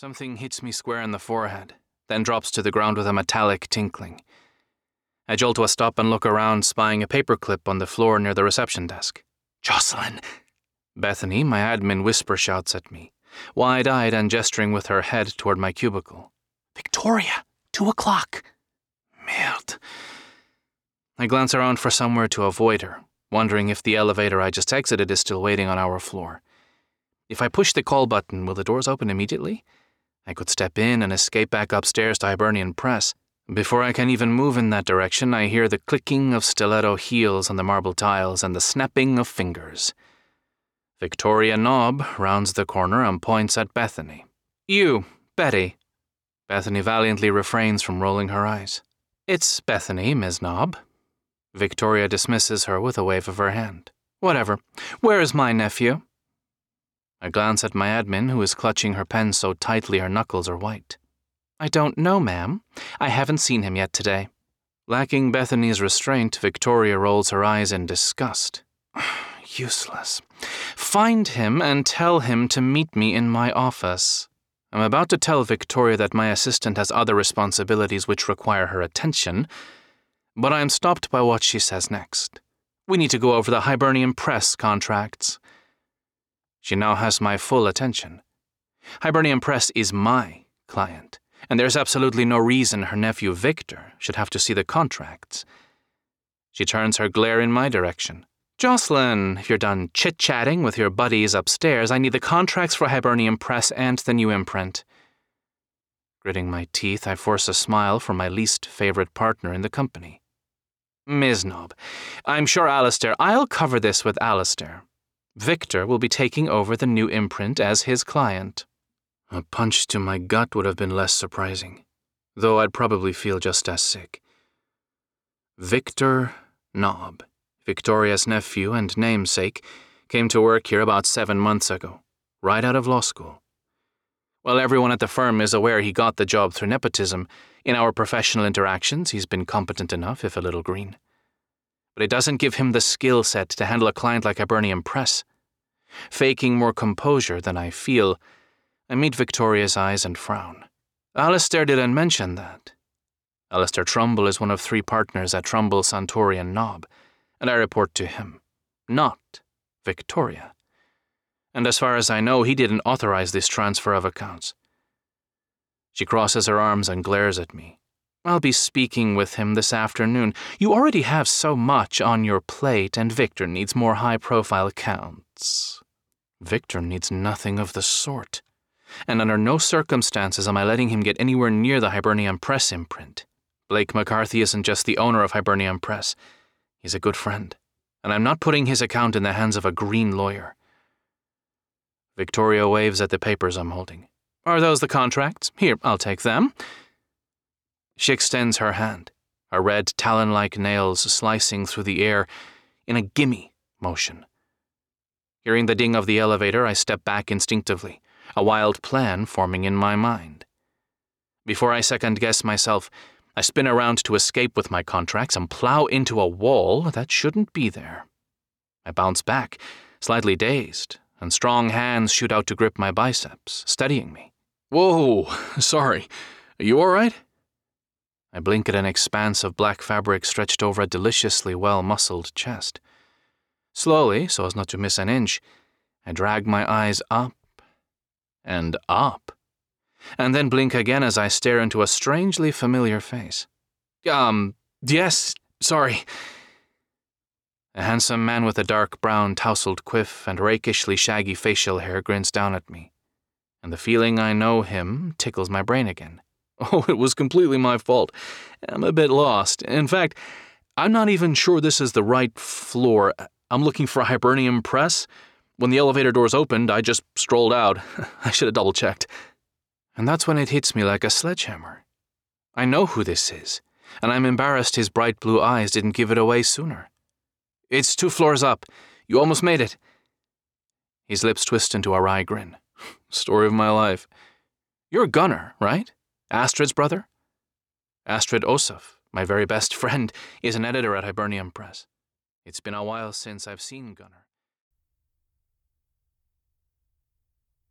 Something hits me square in the forehead, then drops to the ground with a metallic tinkling. I jolt to a stop and look around, spying a paperclip on the floor near the reception desk. "Jocelyn!" Bethany, my admin, whisper shouts at me, wide-eyed and gesturing with her head toward my cubicle. "Victoria! 2 o'clock!" Merde. I glance around for somewhere to avoid her, wondering if the elevator I just exited is still waiting on our floor. If I push the call button, will the doors open immediately? I could step in and escape back upstairs to Hibernian Press. Before I can even move in that direction, I hear the clicking of stiletto heels on the marble tiles and the snapping of fingers. Victoria Knob rounds the corner and points at Bethany. "You, Betty." Bethany valiantly refrains from rolling her eyes. "It's Bethany, Ms. Knob." Victoria dismisses her with a wave of her hand. "Whatever. Where is my nephew?" I glance at my admin, who is clutching her pen so tightly her knuckles are white. "I don't know, ma'am. I haven't seen him yet today." Lacking Bethany's restraint, Victoria rolls her eyes in disgust. Useless. "Find him and tell him to meet me in my office." I'm about to tell Victoria that my assistant has other responsibilities which require her attention, but I am stopped by what she says next. "We need to go over the Hibernian Press contracts." She now has my full attention. Hibernian Press is my client, and there's absolutely no reason her nephew Victor should have to see the contracts. She turns her glare in my direction. "Jocelyn, if you're done chit-chatting with your buddies upstairs, I need the contracts for Hibernian Press and the new imprint." Gritting my teeth, I force a smile from my least favorite partner in the company. "Ms. Knob, I'm sure I'll cover this with Alistair. Victor will be taking over the new imprint as his client." A punch to my gut would have been less surprising, though I'd probably feel just as sick. Victor Knob, Victoria's nephew and namesake, came to work here about 7 months ago, right out of law school. While everyone at the firm is aware he got the job through nepotism, in our professional interactions he's been competent enough, if a little green. But it doesn't give him the skill set to handle a client like Hibernian Press. Faking more composure than I feel, I meet Victoria's eyes and frown. "Alistair didn't mention that." Alistair Trumbull is one of 3 partners at Trumbull, Santori and Knob, and I report to him, not Victoria. And as far as I know, he didn't authorize this transfer of accounts. She crosses her arms and glares at me. "I'll be speaking with him this afternoon. You already have so much on your plate, and Victor needs more high-profile accounts." Victor needs nothing of the sort. And under no circumstances am I letting him get anywhere near the Hibernian Press imprint. Blake McCarthy isn't just the owner of Hibernian Press. He's a good friend, and I'm not putting his account in the hands of a green lawyer. Victoria waves at the papers I'm holding. "Are those the contracts? Here, I'll take them." She extends her hand, her red talon-like nails slicing through the air in a gimme motion. Hearing the ding of the elevator, I step back instinctively, a wild plan forming in my mind. Before I second-guess myself, I spin around to escape with my contracts and plow into a wall that shouldn't be there. I bounce back, slightly dazed, and strong hands shoot out to grip my biceps, steadying me. "Whoa, sorry. Are you all right?" I blink at an expanse of black fabric stretched over a deliciously well-muscled chest. Slowly, so as not to miss an inch, I drag my eyes up and up, and then blink again as I stare into a strangely familiar face. Yes, sorry." A handsome man with a dark brown tousled quiff and rakishly shaggy facial hair grins down at me, and the feeling I know him tickles my brain again. "Oh, it was completely my fault. I'm a bit lost. In fact, I'm not even sure this is the right floor. I'm looking for a Hibernian Press. When the elevator doors opened, I just strolled out. I should have double-checked." And that's when it hits me like a sledgehammer. I know who this is, and I'm embarrassed his bright blue eyes didn't give it away sooner. "It's 2 floors up. You almost made it." His lips twist into a wry grin. Story of my life. "You're Gunnar, right? Astrid's brother?" Astrid Ossoff, my very best friend, is an editor at Hibernian Press. It's been a while since I've seen Gunnar.